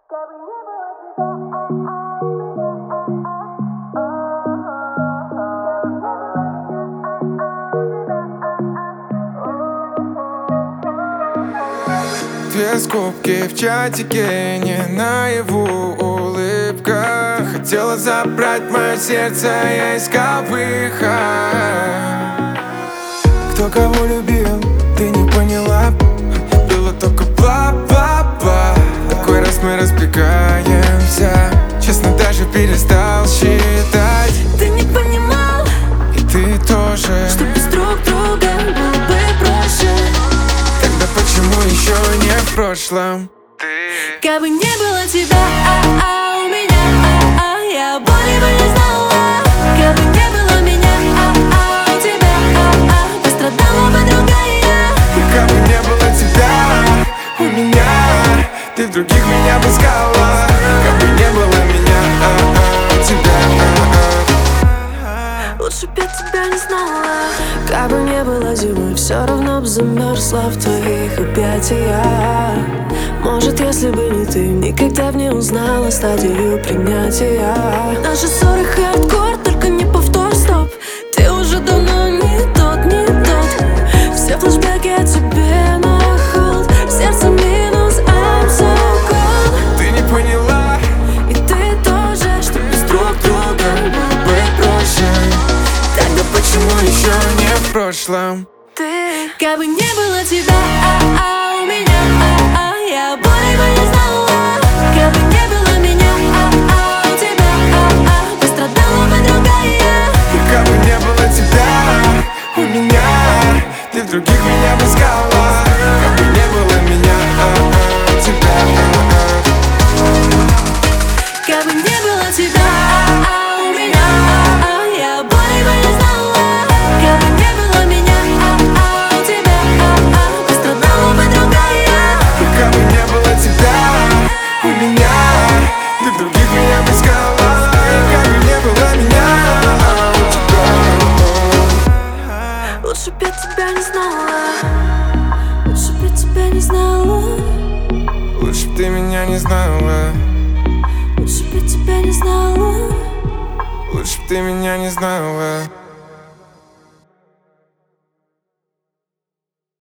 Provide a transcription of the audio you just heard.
Две скобки в чатике, не наяву улыбка. Ты хотела забрать мое сердце, я искал выход. Кто кого любил, ты не поняла. Было только бла-бла-бла. Такой раз мы разбегаемся. Честно, даже перестал считать. Ты не понимал, и ты тоже, что без друг друга было бы проще. Тогда почему еще не в прошлом? Как бы не было тебя, у меня, я боли бы не знала. Как бы не было меня, у тебя, пострадала бы другая. Как бы не было тебя, у меня, ты в других меня бы искала. Как бы не было меня, у тебя, лучше б я тебя не знала. Как бы не было зимы, все равно б замерзла в твоих объятиях. Может, если бы не ты, никогда б не узнала стадию принятия. Наши ссоры хардкор, только не повтор, стоп. Ты уже давно не тот, не тот. Все флешбеки о тебе на холд. В сердце минус, I'm so cold. ты не поняла, и ты тоже, что без друг друга было бы проще. тогда почему еще не в прошлом? Ты, как бы не было тебя, у меня, я боли бы не знала. Как бы не было меня, у тебя, пострадала бы другая. Как бы не было тебя, у меня, ты в других меня бы искала. Как бы не было меня, у тебя, Как бы не было тебя, у меня, я боли бы не знала. Как бы не было меня, у тебя, пострадала бы другая. как бы не было тебя, у меня, ты в других меня бы искала. Как бы не было меня, у тебя. Лучше б я тебя не знала. Лучше б я тебя не знала. Лучше б ты меня не знала. Лучше б я тебя не знала. Лучше б ты меня не знала.